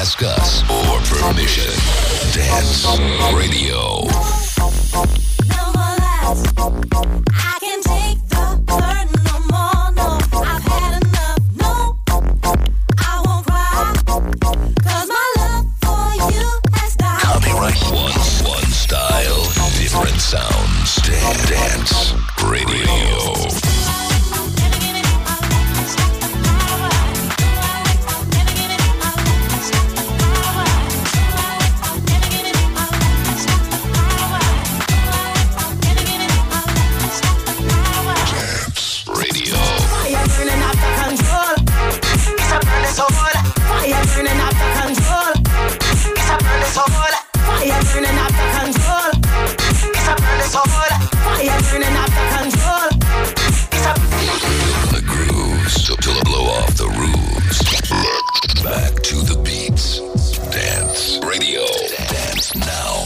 ask us for permission. Dance Radio. No more lies. I can't take the burden no more. No, I've had enough. No, I won't cry. 'Cause my love for you has died. Copyright one style, different sounds. Dance Radio. Back to the beats. Dance Radio. Dance now.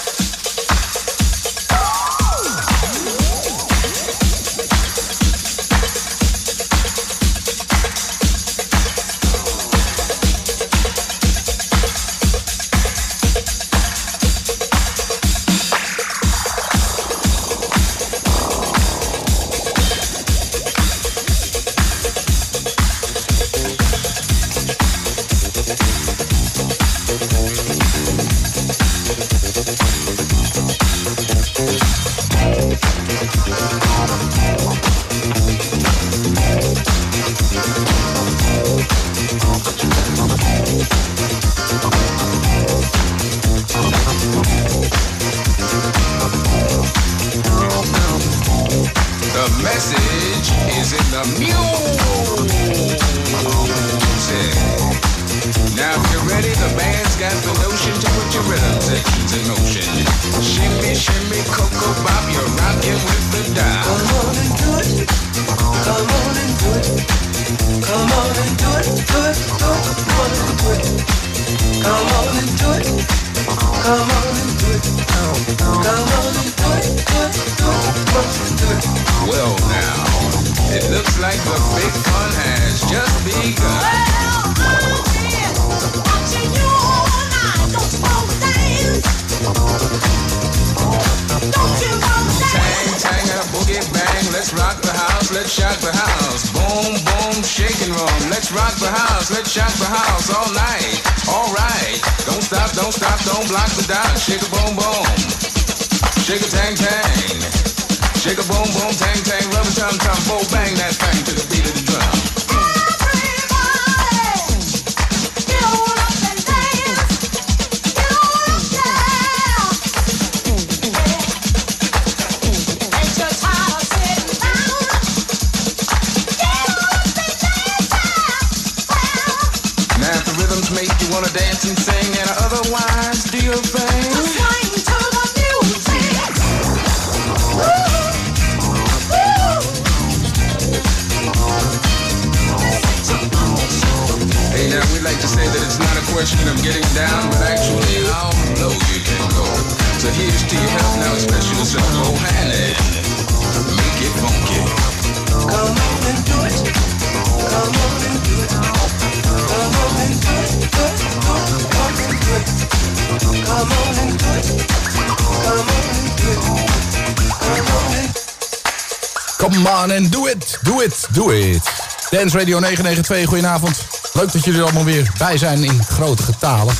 Come on and do it, do it, do it. Dance Radio 992, goedenavond. Leuk dat jullie er allemaal weer bij zijn in grote getalen.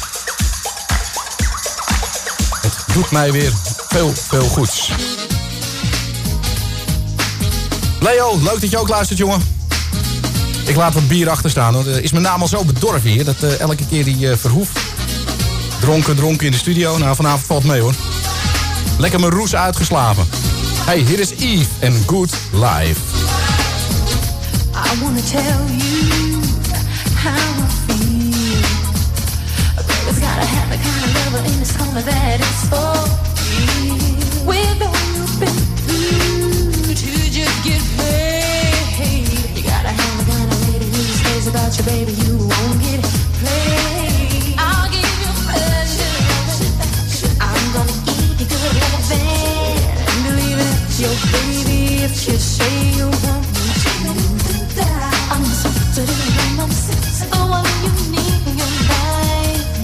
Het doet mij weer veel goeds. Leo, leuk dat je ook luistert, jongen. Ik laat wat bier achter staan, hoor. Is mijn naam al zo bedorven hier, dat elke keer die Verhoef dronken in de studio. Nou, vanavond valt mee, hoor. Lekker mijn roes uitgeslapen. Hey, hier is Eve en Good Life. I wanna tell you how I feel. A baby's gotta have the kind of lover in his home that is for real. With all you've been through to just get paid. You gotta have the kind of lady who stays about your baby. You won't get played. I'll give you pleasure. I'm gonna give you good loving. And believe it, your baby if you say you want me to. I'm so to the one you need in your life.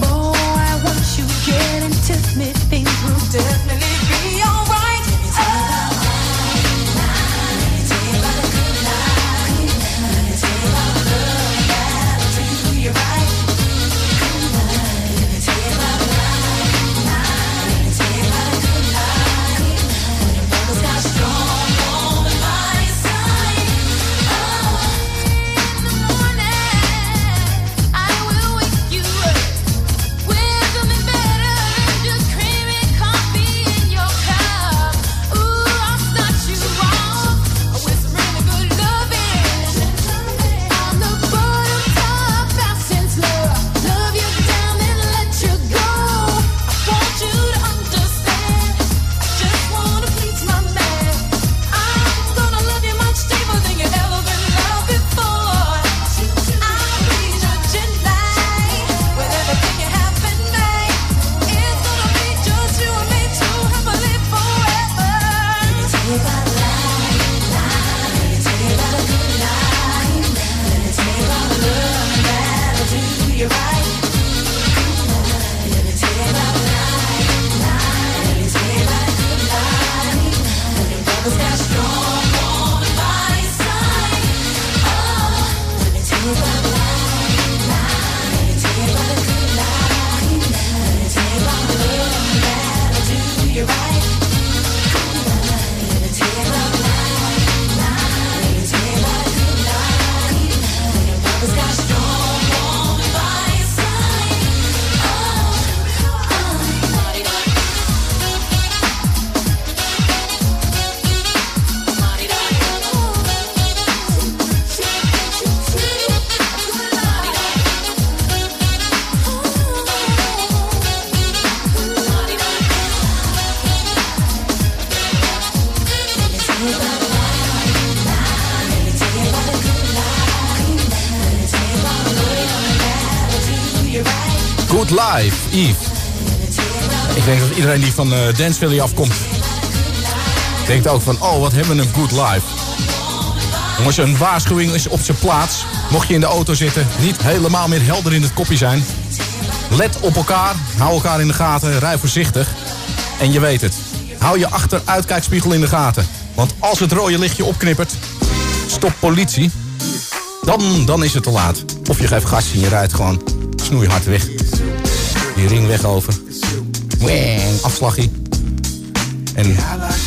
Good Life, Eve. Ik denk dat iedereen die van Dance Valley afkomt denkt ook van, oh, wat hebben we een good life. Jongens, een waarschuwing is op zijn plaats. Mocht je in de auto zitten, niet helemaal meer helder in het kopje zijn. Let op elkaar, hou elkaar in de gaten, rij voorzichtig. En je weet het, hou je achteruitkijkspiegel in de gaten. Want als het rode lichtje opknippert, stop politie, dan is het te laat. Of je geeft gas en je rijdt gewoon snoeihard weg. Die ring weg over. Weng, afslagje. En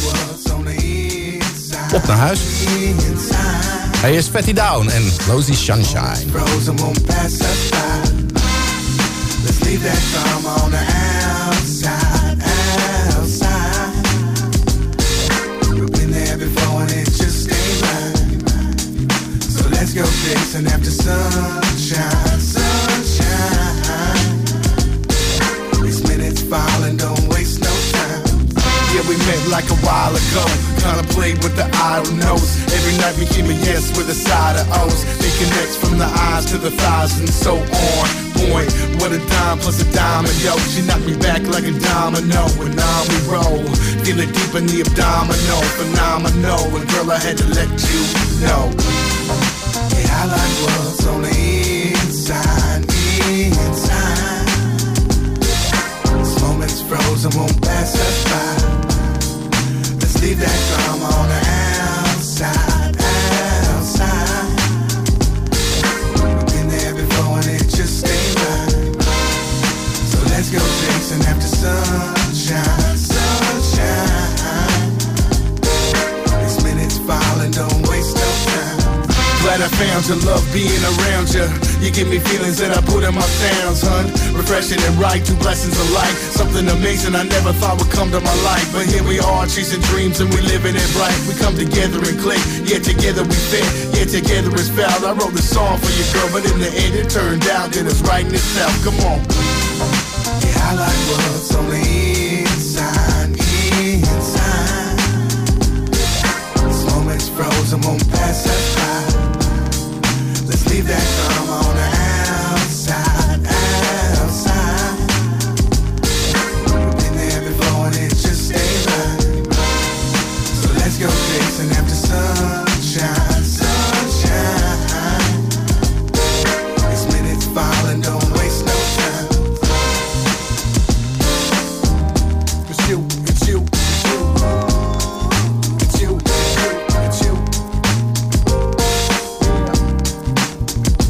op naar huis. Hij is Fatty Down en Rosy Sunshine. Let's leave that drama on the outside, outside. We've been there before and it just ain't right. So let's go chasing after sunshine, sunshine. These minutes falling, don't waste no time. Yeah, we met like a while ago. Kinda played with the idle nose. Every night became a yes with a side of O's. They connect from the eyes to the thighs and so on. Point, what a dime plus a diamond, yo. She knocked me back like a domino. And on we roll. Feel it deep in the abdominal. Phenomenal. And girl, I had to let you know. Yeah, I like what's on the inside, inside. This moment's frozen, won't pass us by. Let's leave that drama on the outside, outside. We've been there before and it just ain't right. So let's go chasing after sunshine, sunshine. These minutes falling, don't waste no time. Glad I found your love being around you. You give me feelings that I put in my sounds, hun. Refreshing and right, two blessings of life. Something amazing I never thought would come to my life. But here we are, chasing dreams and we living it right. We come together and click, yeah, together we fit. Yeah, together it's found. I wrote this song for you, girl, but in the end it turned out that it's writing itself. Come on. Yeah, I like what's on the inside, inside. This moment's frozen, won't pass us by. Let's leave that drama on the outside, outside. We've been there before and it just ain't right. So let's go chasing after sunshine, sunshine. These minutes falling, don't waste no time. It's you, it's you, it's you. It's you, it's you, it's you.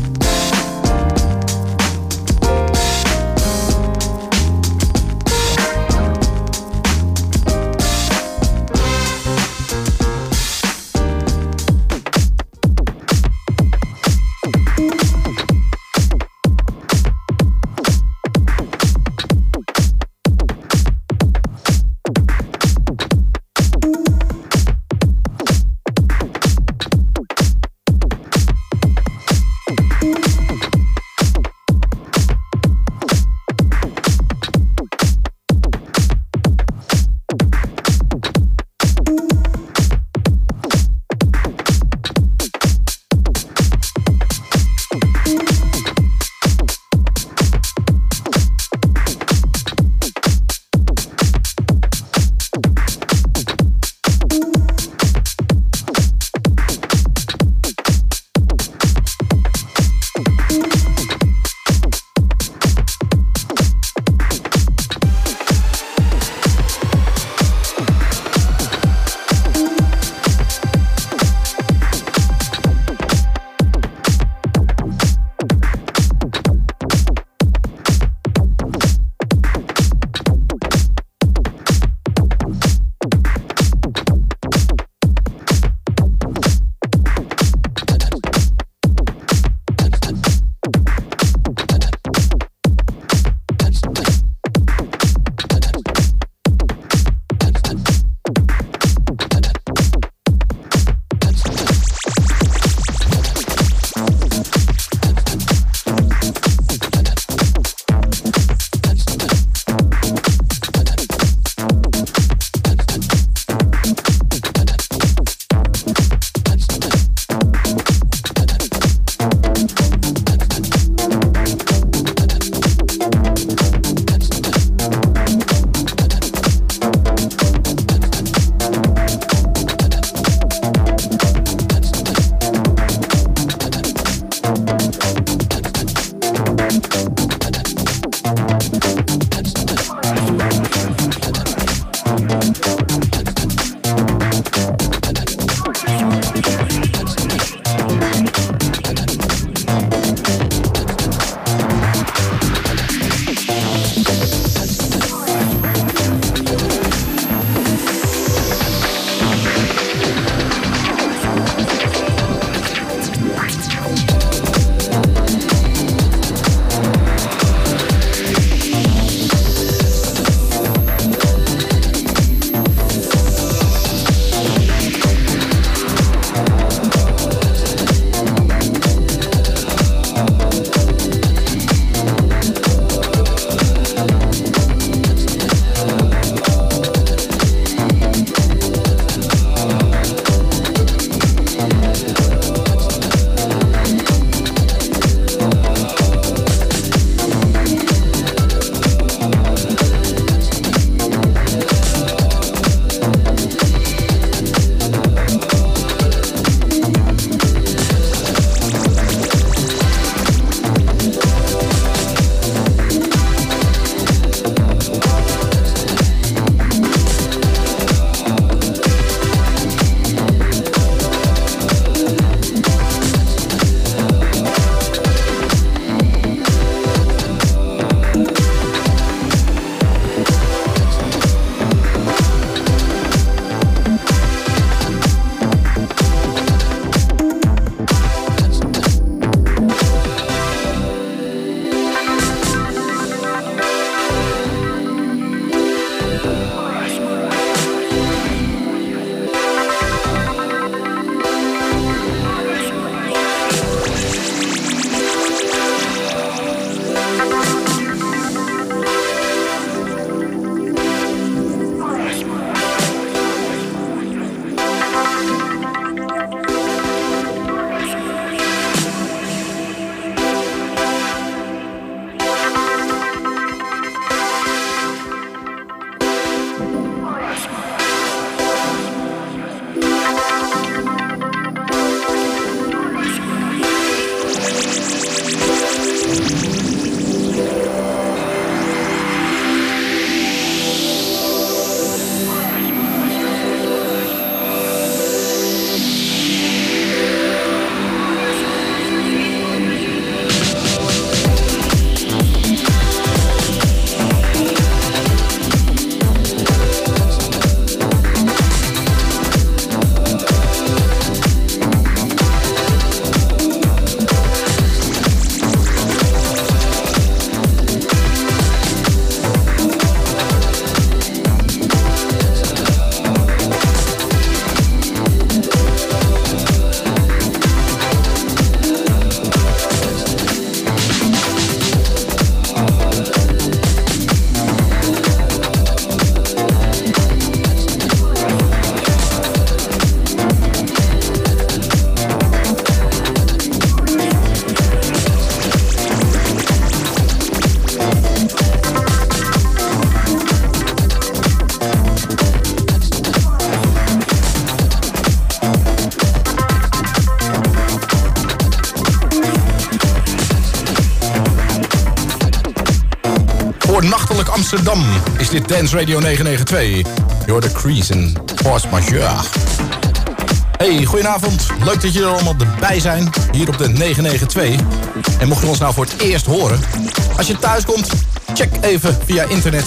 Zuidelijk Amsterdam is dit Dance Radio 992. Door de Crease en Force Majeure. Hey, goedenavond. Leuk dat jullie er allemaal erbij zijn. Hier op de 992. En mocht je ons nou voor het eerst horen. Als je thuis komt, check even via internet.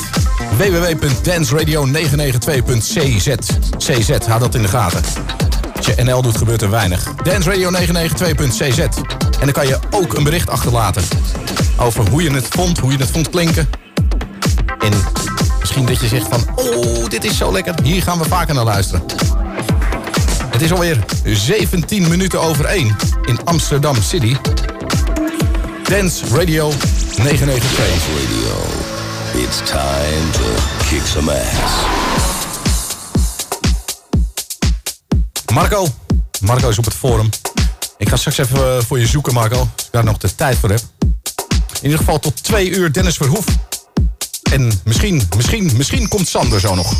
www.danceradio992.cz. CZ, houd dat in de gaten. Als je NL doet, gebeurt er weinig. danceradio992.cz. En dan kan je ook een bericht achterlaten. Over hoe je het vond klinken. En misschien dat je zegt van... Oh, dit is zo lekker. Hier gaan we vaker naar luisteren. Het is alweer 17 minuten over 1 in Amsterdam City. Dance Radio 992. Dance Radio. It's time to kick some ass. Marco is op het forum. Ik ga straks even voor je zoeken, Marco. Als ik daar nog de tijd voor heb. In ieder geval tot 2 uur Dennis Verhoef. En misschien komt Sander zo nog.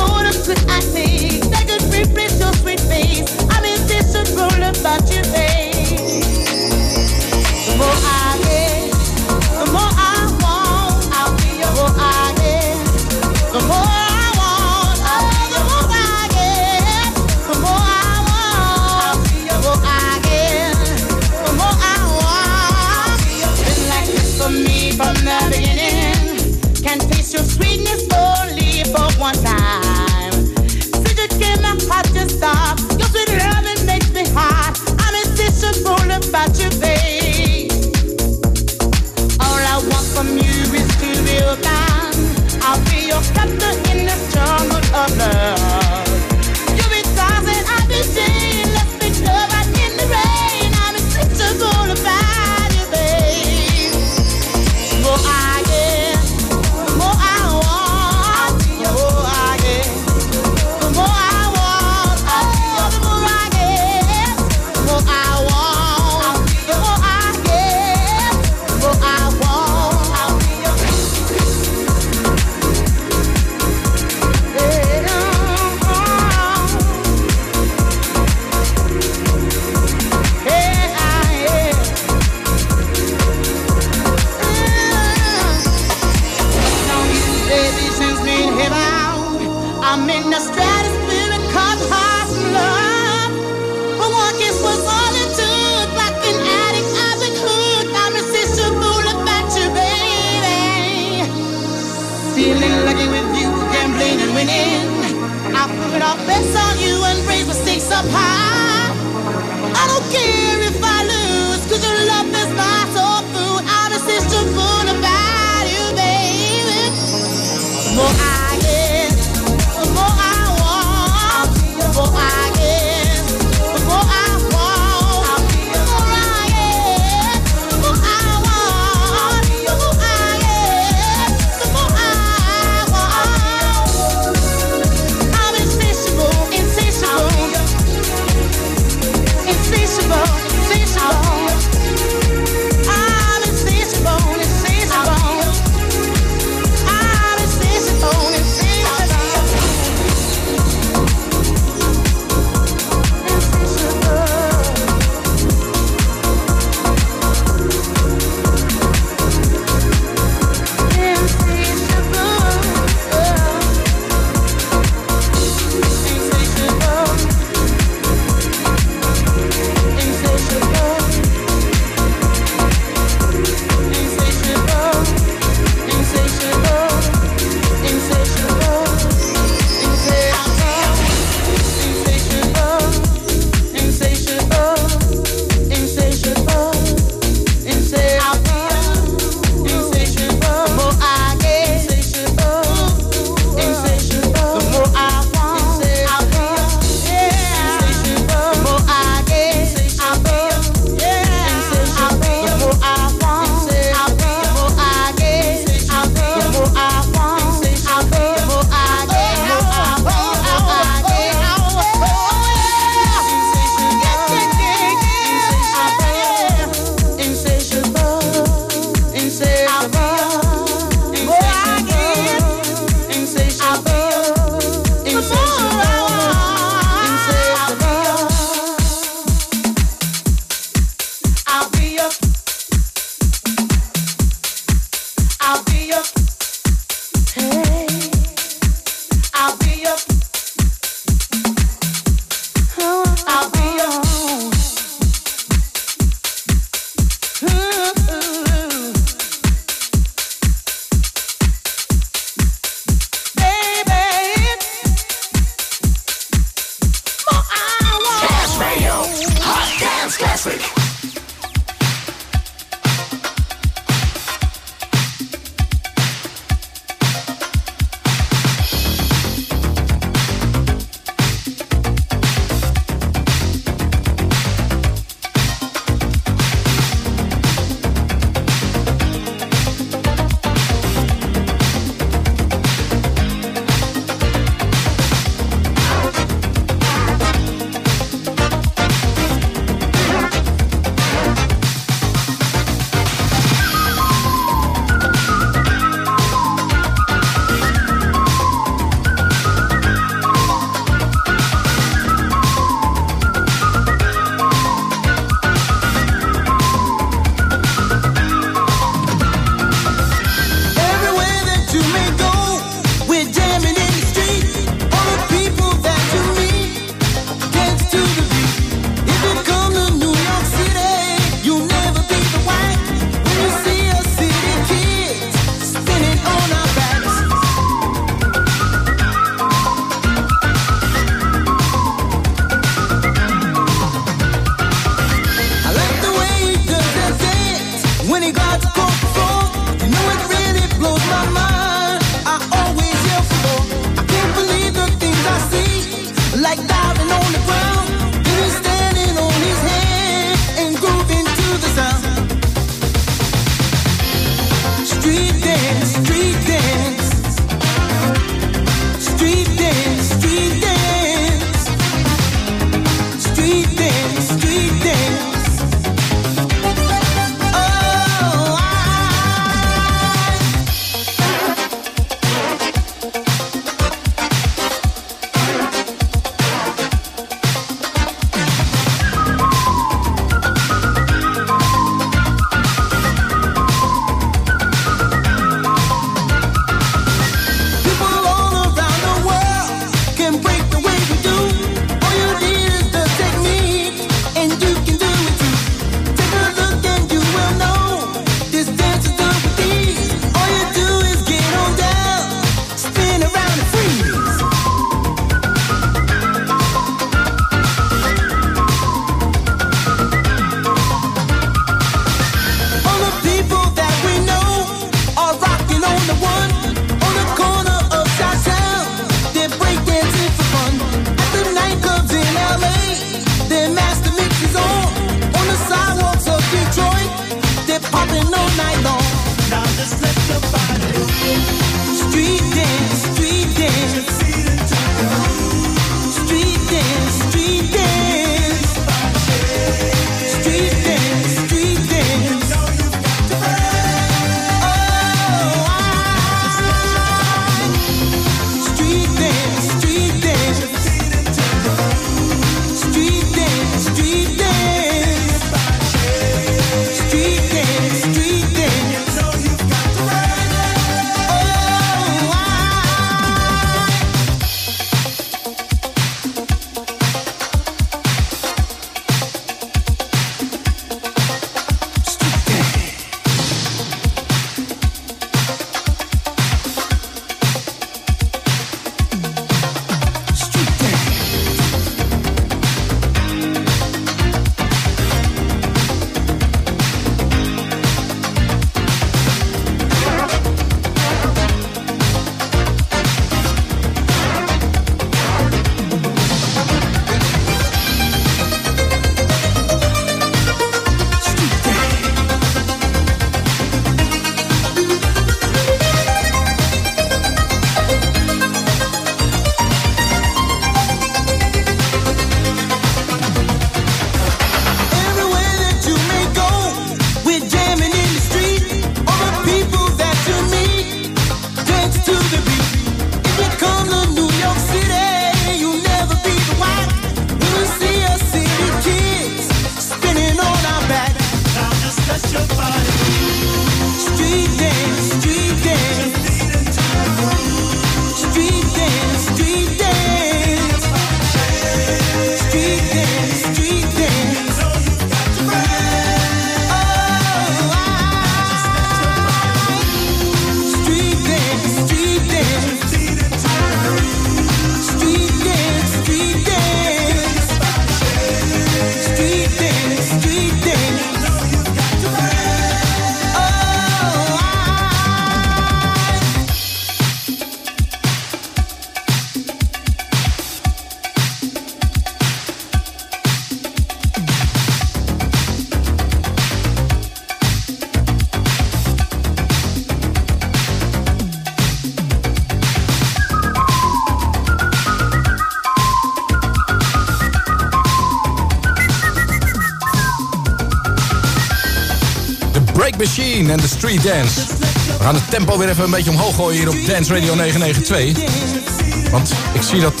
Machine en de Street Dance. We gaan het tempo weer even een beetje omhoog gooien hier op Dance Radio 992. Want ik zie dat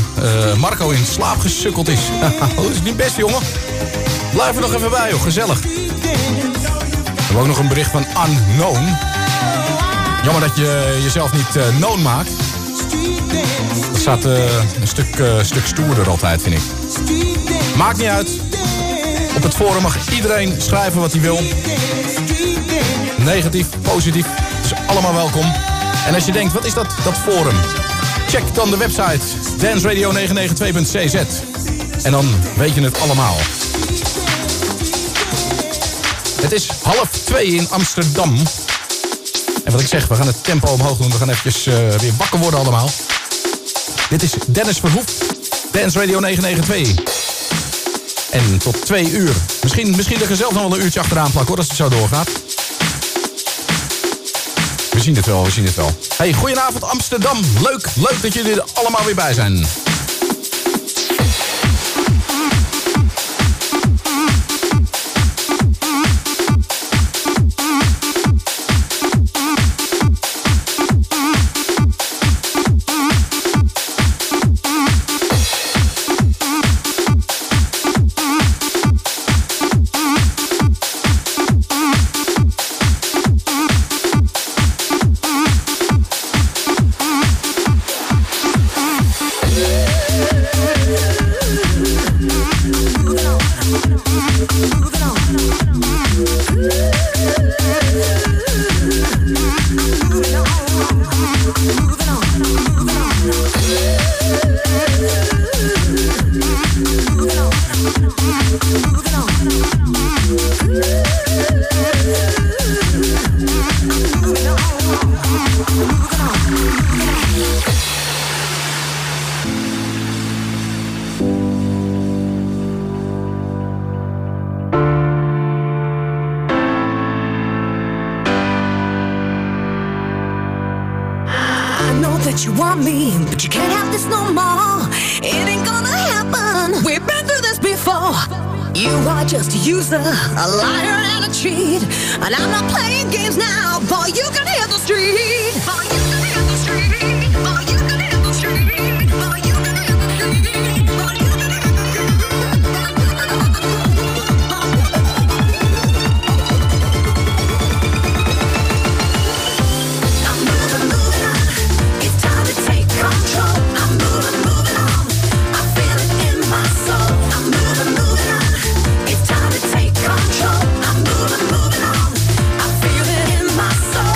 Marco in slaap gesukkeld is. Dat is niet best, jongen. Blijf er nog even bij, joh. Gezellig. We hebben ook nog een bericht van Unknown. Jammer dat je jezelf niet known maakt. Dat staat een stuk stoerder altijd, vind ik. Maakt niet uit. Op het forum mag iedereen schrijven wat hij wil. Negatief, positief. Het is allemaal welkom. En als je denkt, wat is dat forum? Check dan de website danceradio992.cz. En dan weet je het allemaal. Het is 1:30 in Amsterdam. En wat ik zeg, we gaan het tempo omhoog doen. We gaan eventjes weer wakker worden allemaal. Dit is Dennis Verhoef. Dance Radio 992. En tot 2 uur. Misschien lig er zelf nog wel een uurtje achteraan plakken hoor, als het zo doorgaat. We zien het wel. Hey, goedenavond Amsterdam. Leuk dat jullie er allemaal weer bij zijn. A liar and a cheat, and I'm not playing games now. Boy, you can hear the street. Boy, you can hear the street. Boy, you can hear the street. Boy, you can hear the street. Boy, you can hear I'm moving on. It's time to take control. I'm moving on. I feel it in my soul. I'm moving on. It's time to take control. I'm moving on. I feel it in my soul.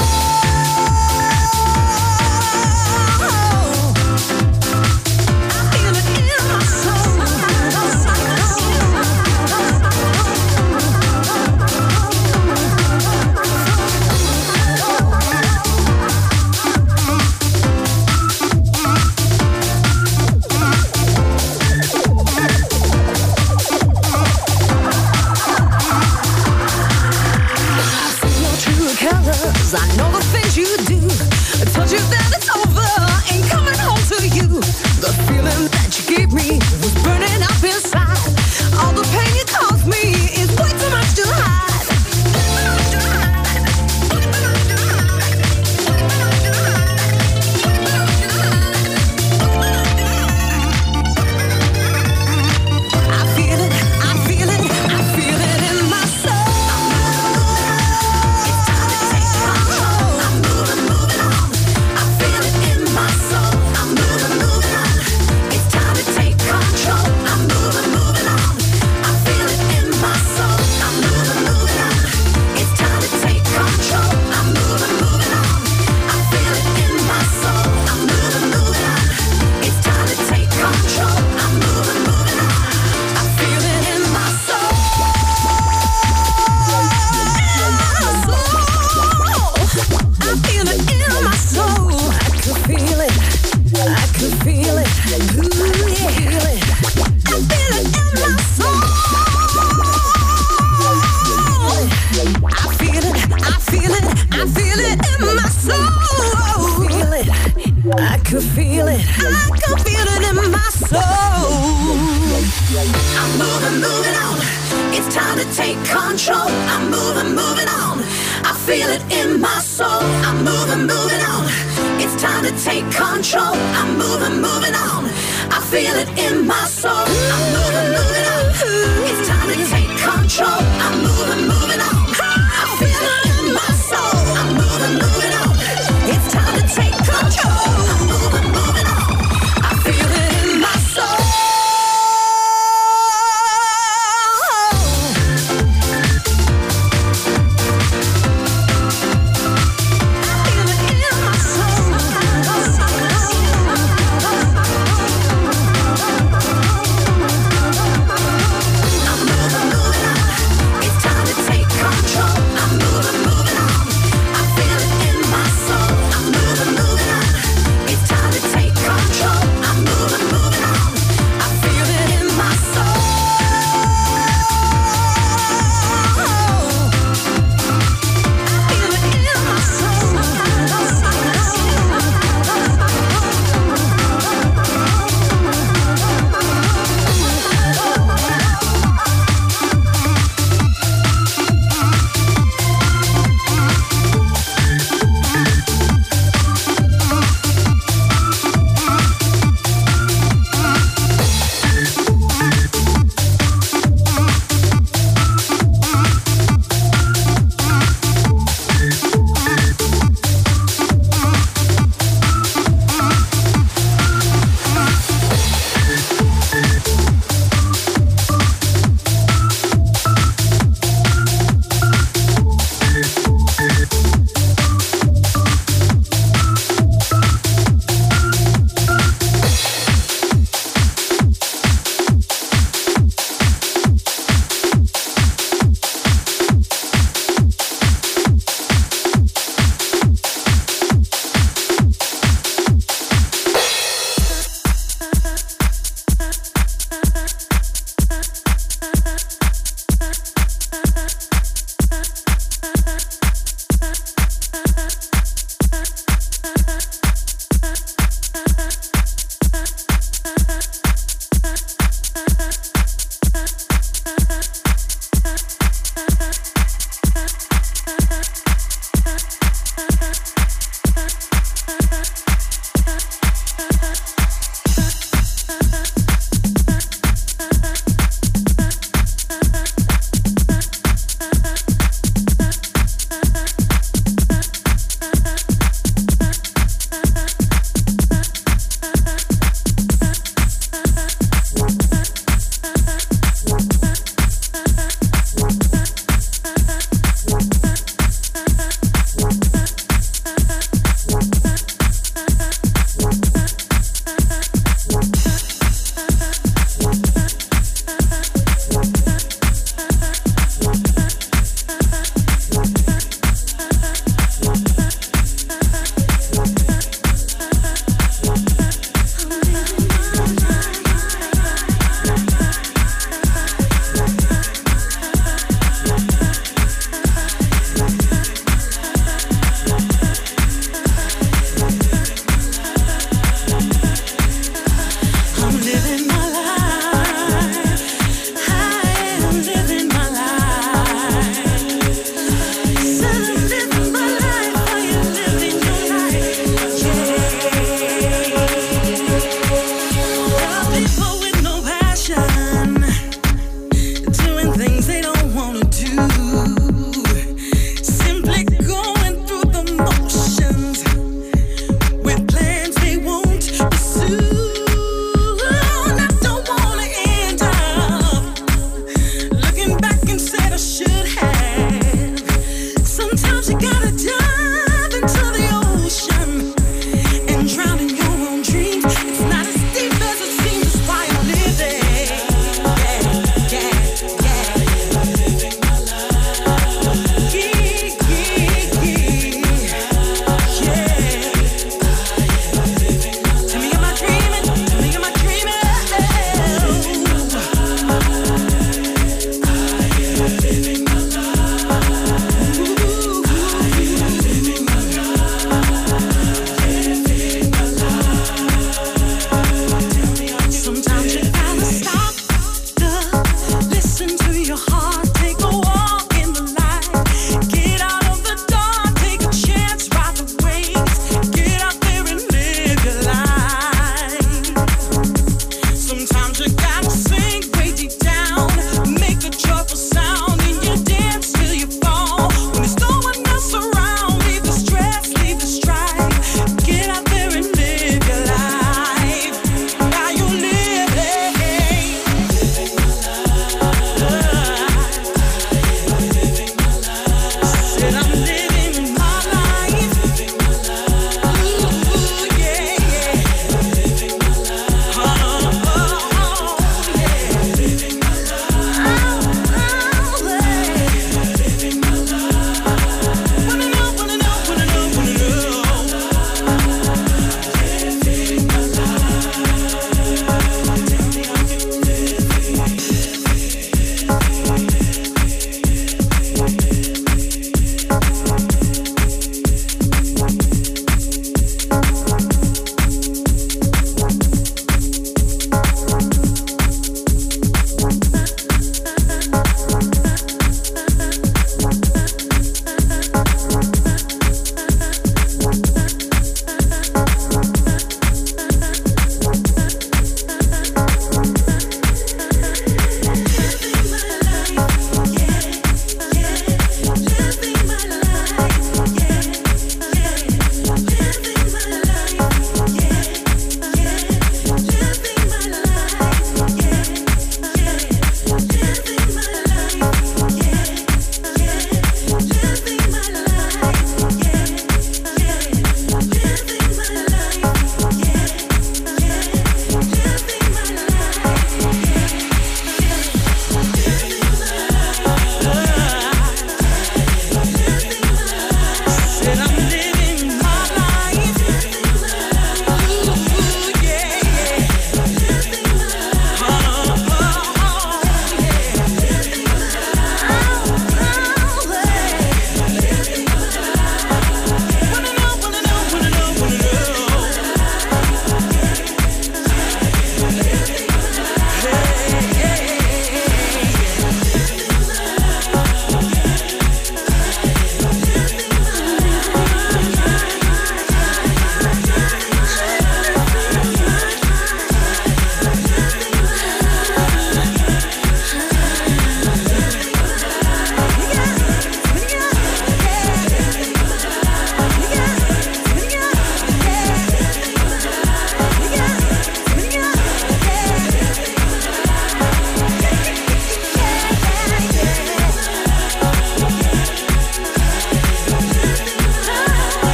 Take control.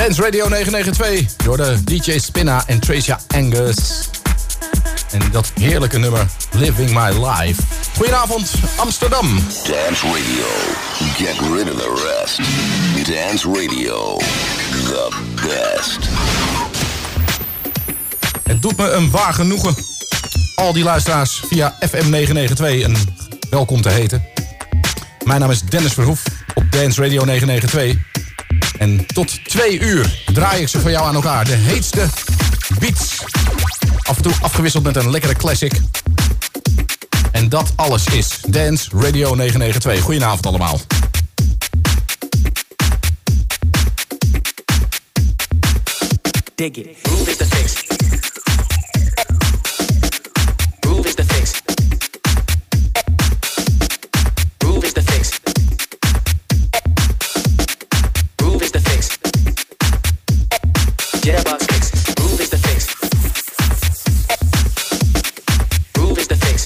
Dance Radio 992 door de DJ Spinna en Tracia Angus. En dat heerlijke nummer Living My Life. Goedenavond Amsterdam. Dance Radio. Get rid of the rest. Dance Radio. The best. Het doet me een waar genoegen al die luisteraars via FM 992 een welkom te heten. Mijn naam is Dennis Verhoef op Dance Radio 992. En tot 2 uur draai ik ze voor jou aan elkaar. De heetste beats. Af en toe afgewisseld met een lekkere classic. En dat alles is Dance Radio 992. Goedenavond allemaal. Dig it. Groove is the fix. Groove is the fix. Groove is the fix. Groove is the fix. Jitterbox fix. Groove is the fix. Groove is the fix.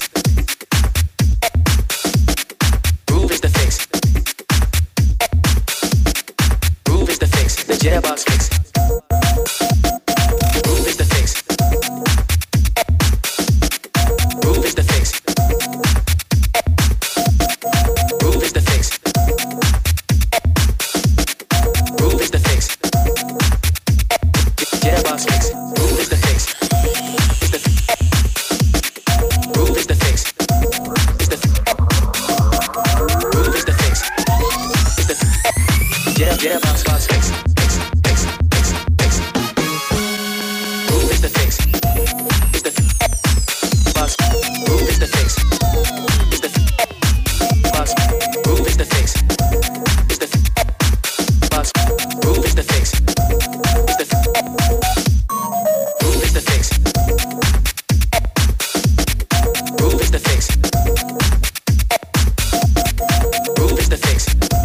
Groove is the fix. Groove is the fix. The jitterbox fix. Groove is the fix. Groove is the fix. Groove is the fix. Groove is the fix. Jitterbox fix. Groove is the fix. Groove is the fix. Is the groove is the fix. Is the jitterbox fix. Groove is the fix. Is the box. Groove is the fix. Is the box. Groove is the fix. Is the box. Groove is the fix. Is the groove is the fix. Groove is the fix. Groove is the fix.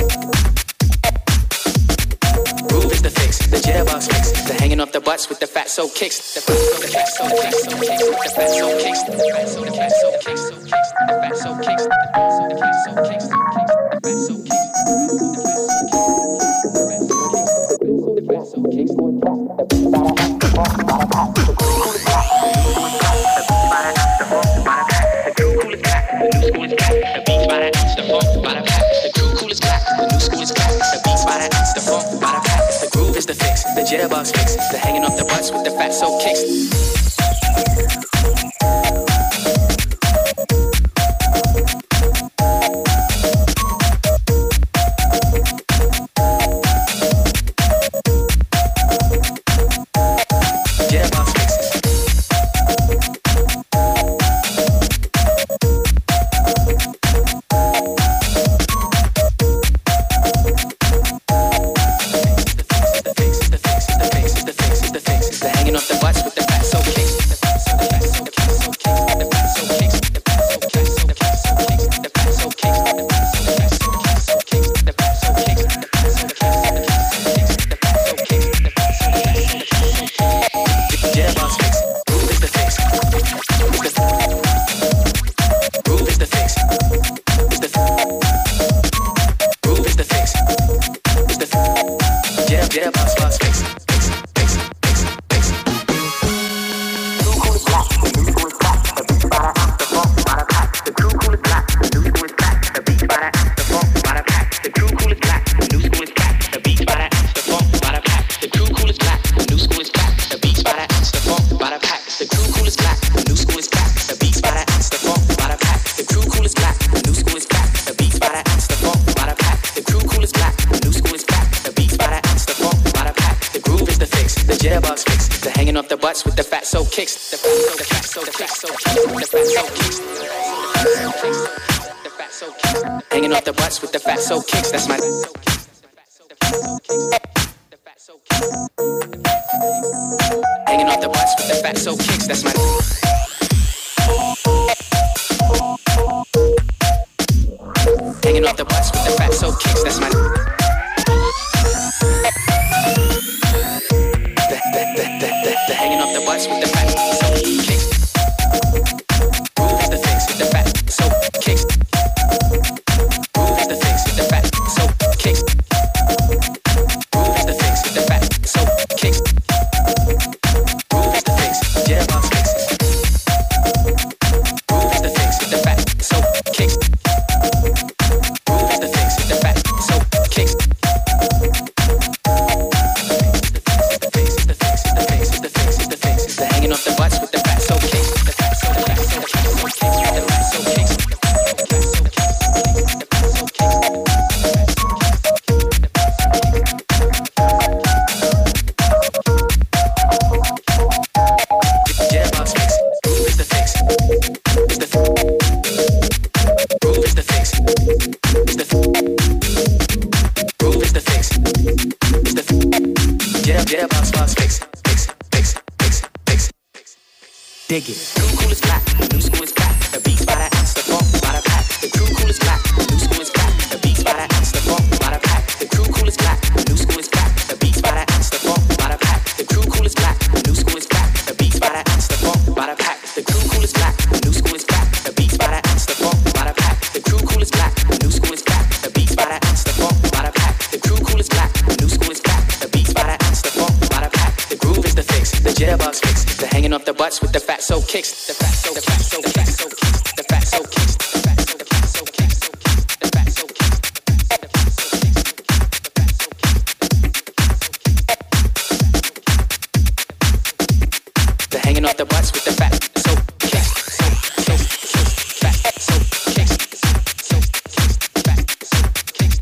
Groove is the fix. The jitterbox fix. The hanging off the butts with the fat so kicks. The fat so kicks. The fat so kicks. The fat so kicks. The fat so kicks. The fat so kicks. The fat so kicks. The fat so kicks. The jitterbox fix, the hanging off the butts with the fat so kicks. Hanging off the butts with the fat so kicks. That's my. Hanging off the butts with the fat so kicks. That's my. Hanging off the butts with the fat so kicks. That's my. The hanging off the butts with the fat so kicks. Groove is the fix with the fat so kicks. Groove is the fix with the fat so kicks. Groove is the fix with the fat so jitterbugs bugs fix, fix, fix, fix, fix. Dig it. Crew cool is black, new school is back. The beats by the ounce, the funk by the pack. The crew cool is black, new school is back. The beats by the ounce, the funk by the pack. The crew cool is black, new school is back. The beats by the ounce, the funk by the pack. The crew cool is black, new school is back. The beats by the ounce, the funk by the pack. The crew cool is black, new school is back. The beats by the ounce, the funk by the pack. The crew cool is black, new school is back. The beats by the ounce, the funk by the pack. The crew cool is black, new school is back. The beats by the ounce, the funk by the pack. The groove is the fix, the jitterbugs fix. The hanging off the butts with the fat so kicks. The fat so, the fat so, the fat so kicks. The fat so kicks. The fat so, the fat so kicks. The fat so kicks. The fat so kicks. The fat so kicks. The hanging off the butts with the fat so kicks. So fat so kicks. So kicks. Fat so kicks.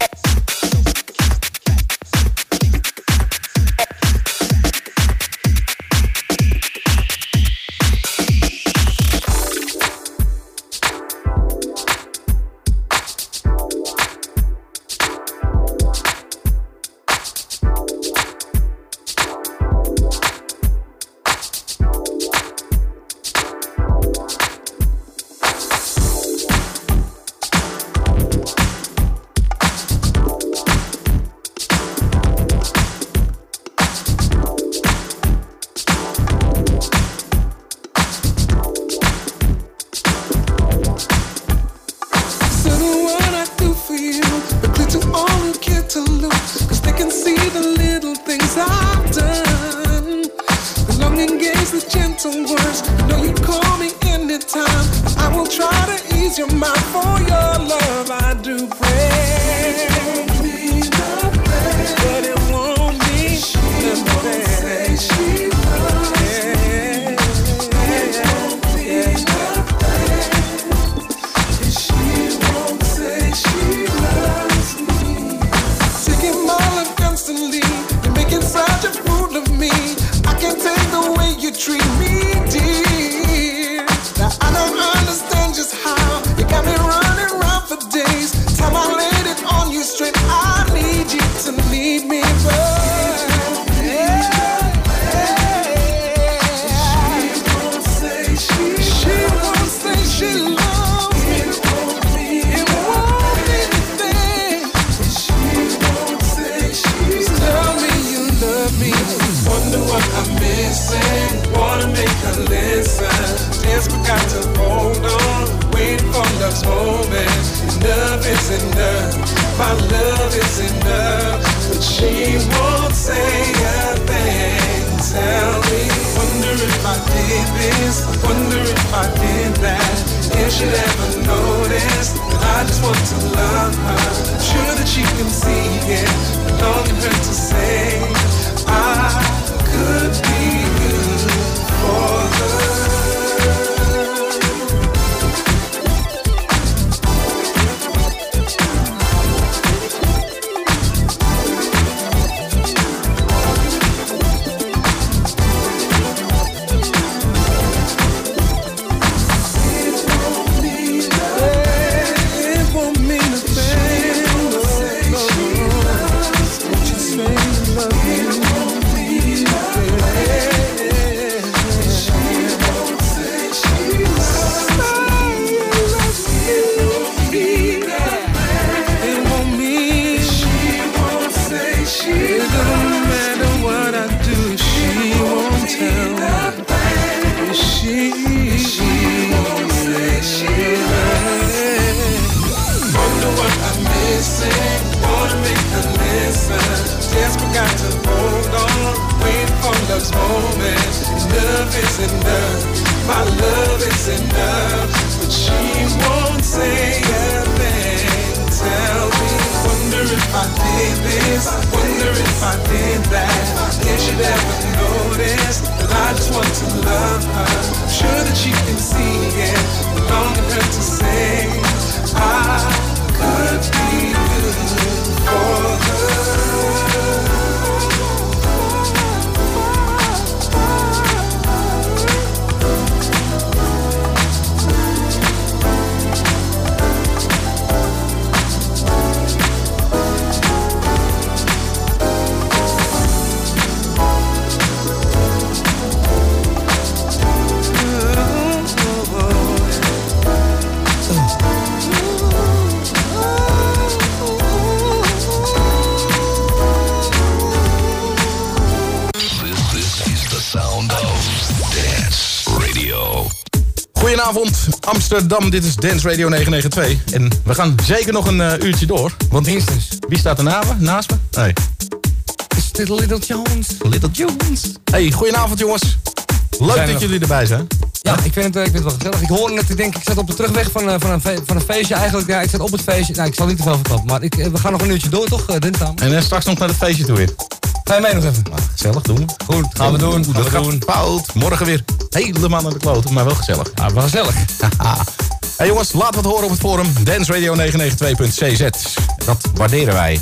Goedenavond, Amsterdam. Dit is Dance Radio 992. En we gaan zeker nog een uurtje door. Want wie staat er naast me? Nee. Is dit Little Jones? Little Jones. Hey, goedenavond jongens. Leuk dat jullie erbij zijn. Ja, ik vind het wel gezellig. Ik hoorde net, ik zat op de terugweg van een feestje eigenlijk. Ja, ik zat op het feestje. Nou, ik zal niet te veel verklappen. Maar we gaan nog een uurtje door, toch, dinsdag? En straks nog naar het feestje toe weer. Ga je mee nog even? Nou, gezellig, doen we. Goed, gaan we doen. Dat gaat fout. Morgen weer helemaal naar de kloten, maar wel gezellig. Ja, wel gezellig. Hey jongens, laat wat horen op het forum. danceradio992.cz. Dat waarderen wij.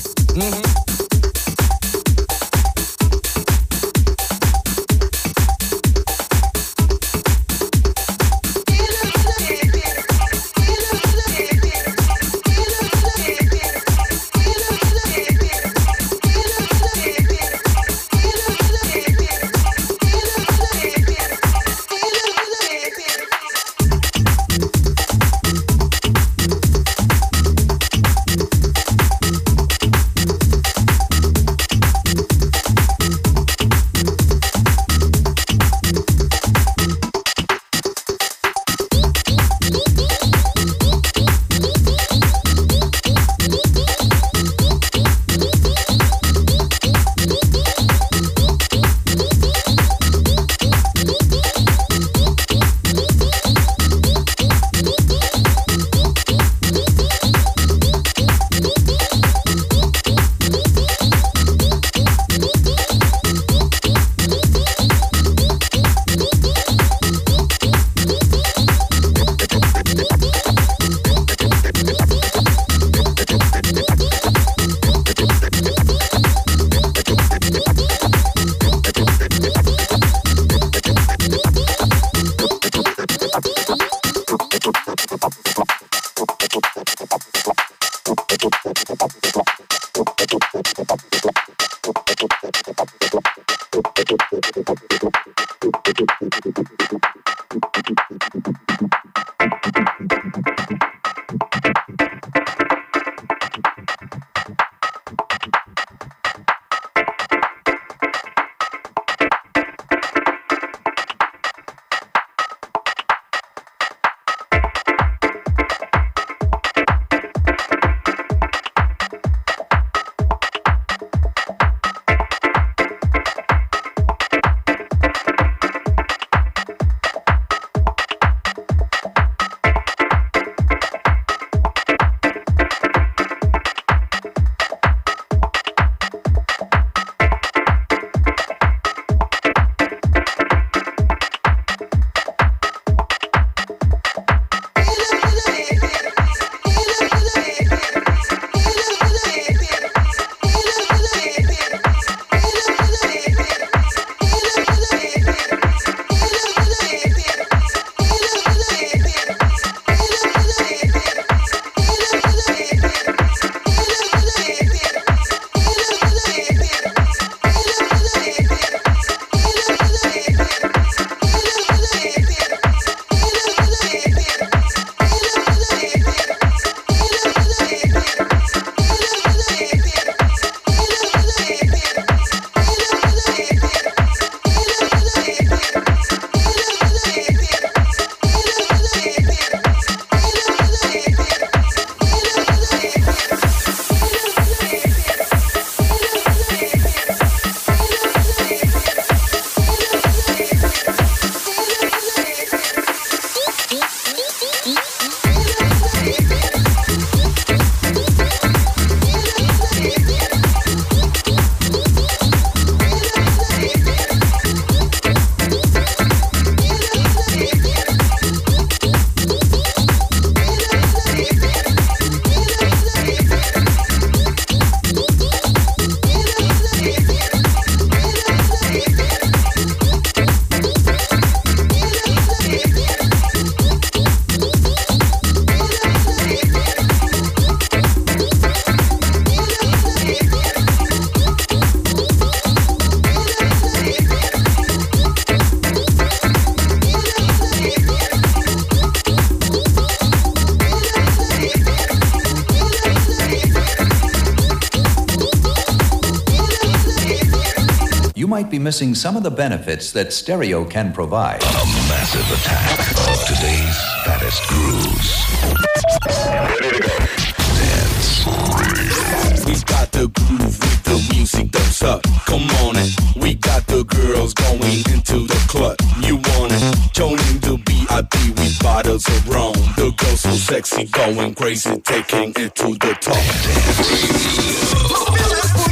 you might be missing some of the benefits that stereo can provide. A massive attack of today's fattest grooves. Ready to go. Dance Radio. We got the groove with the music that's up. Come on in. We got the girls going into the club. You want it? Joining the VIP with bottles of rum. The girls so sexy, going crazy, taking it to the top. Dance Radio.